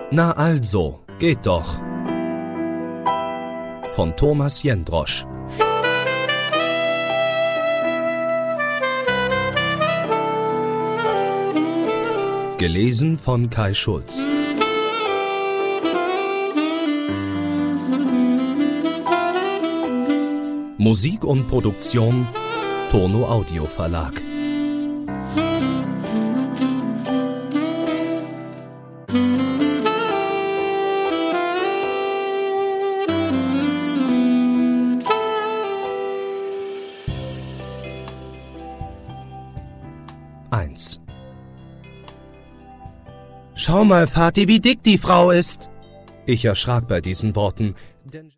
Na also, geht doch. Von Thomas Jendrosch. Gelesen von Kai Schulz. Musik und Produktion Tono Audio Verlag. Eins. Schau mal, Vati, wie dick die Frau ist. Ich erschrak bei diesen Worten, denn